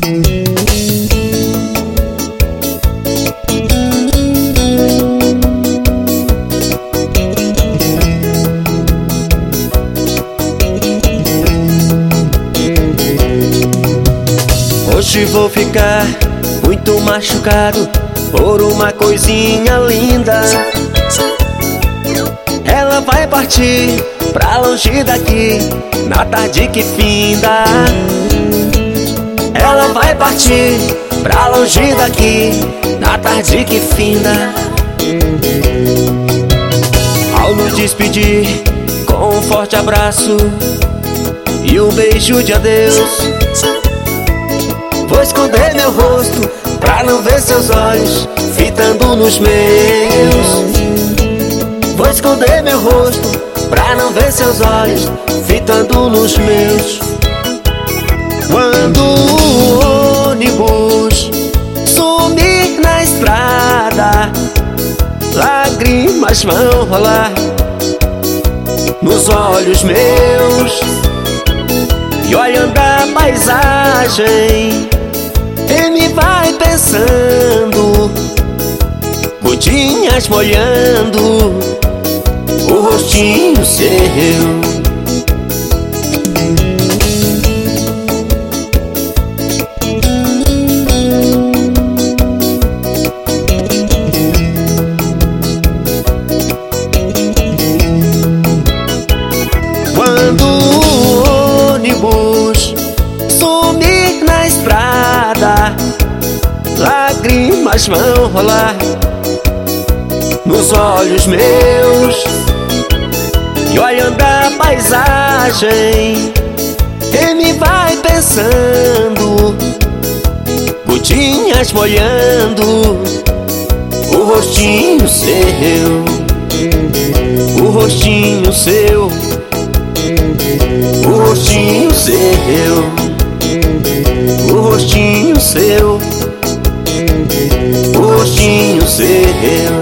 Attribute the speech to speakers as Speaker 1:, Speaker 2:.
Speaker 1: Hoje vou ficar muito machucado por uma coisinha linda. Ela vai partir pra longe daqui na tarde que finda. Ela vai partir pra longe daqui na tarde que finda. Ao nos despedir com um forte abraço e um beijo de adeus, vou esconder meu rosto pra não ver seus olhos fitando nos meus. Vou esconder meu rosto pra não ver seus olhos fitando nos meus. Quando o ônibus sumir na estrada, lágrimas vão rolar nos olhos meus. E olhando a paisagem, ele vai pensando, gotinhas molhando o rostinho seu. Quando o ônibus sumir na estrada, lágrimas vão rolar nos olhos meus. E olhando a paisagem, ele vai pensando, gotinhas molhando o rostinho seu. O rostinho seu, o rostinho seu, o rostinho seu, o rostinho seu.